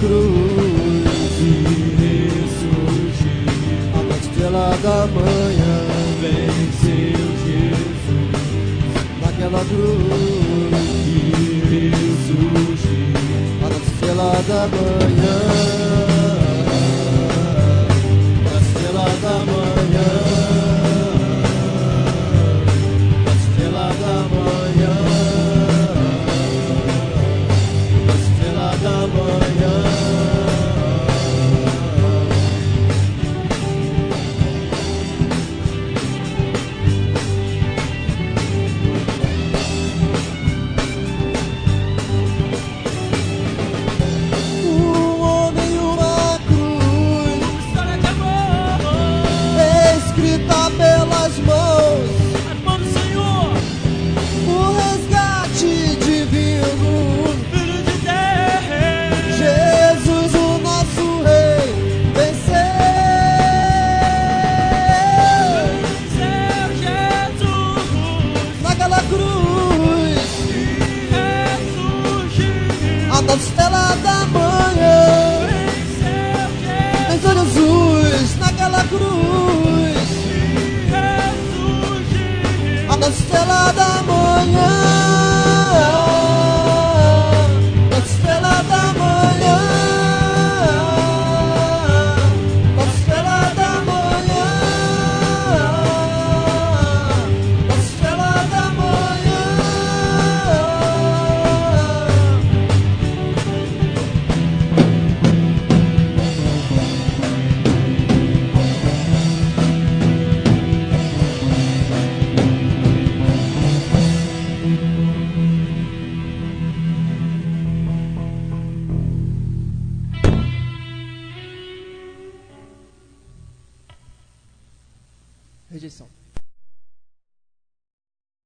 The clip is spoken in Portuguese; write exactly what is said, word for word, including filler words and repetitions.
cruz e ressurgiu. A estrela da manhã venceu Jesus naquela cruz e ressurgiu. A estrela da manhã, a estrela da manhã, a estrela da manhã, a estrela da manhã. Da estrela da manhã, venceu Jesus naquela cruz. A da estrela da manhã, da estrela da manhã, da estrela da manhã, da estrela da manhã. Rejeição.